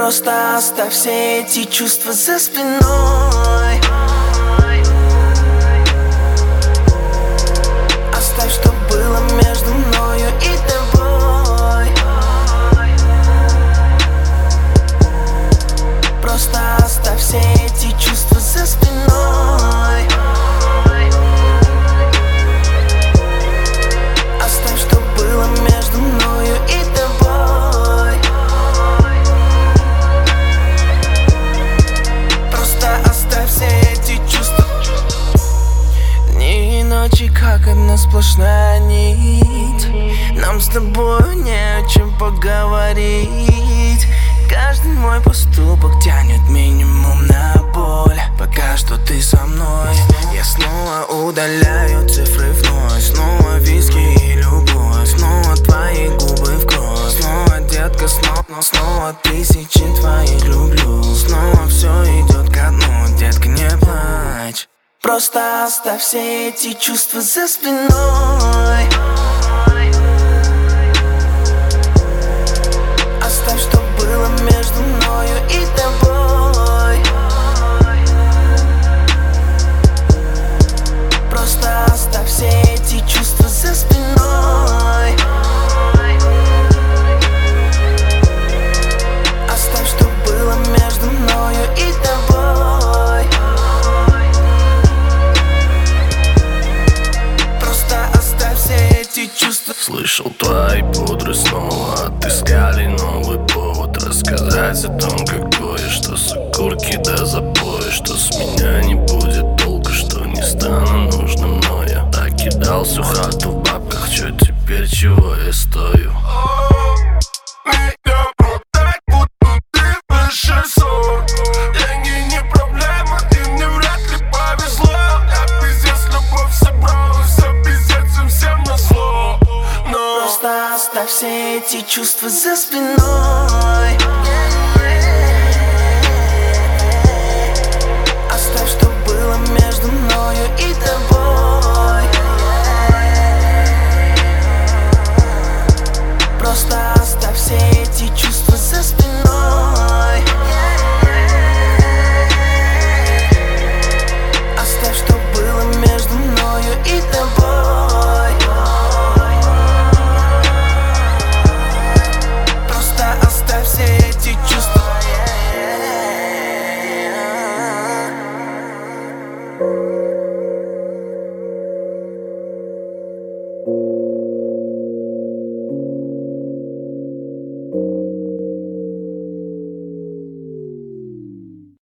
Просто оставь все эти чувства за спиной. Оставь, что было между мною и тобой. Просто оставь все эти чувства за спиной. Оставь, что было между мною и тобой. Просто оставь все эти чувства. Дни и ночи, как одна сплошная нить. Нам с тобой не о чем поговорить. Каждый мой поступок тянет минимум на боль. Пока что ты со мной. Я снова удаляю цифры вновь. Снова виски и любовь. Снова твои губы в кровь. Снова, детка, снова тысячи твоих люблю. Снова все идет ко дну, детка, не плачь. Просто оставь все эти чувства за спиной. Оставь, что было между мною и тобой. Просто оставь все эти чувства за спиной. Оставь, что было между мною и тобой. Просто оставь все эти чувства. Слышал, твои пудры снова отыскали новый повод рассказать о том, какое, что с окурки до запоя, что с меня не будет толка, что не стану нужным, но я так кидал всю хату в бабках, чё теперь, чего я стою? Меня продать, будто ты выше сот. Деньги не проблема, и мне вряд ли повезло. Я пиздец, любовь собрал, все пиздец им всем назло. Но Просто оставь все эти чувства за спиной. Оставь, что было между мною и тобой. Просто оставь все эти чувства за спиной. Оставь, что было между мною и тобой. Просто оставь все эти чувства.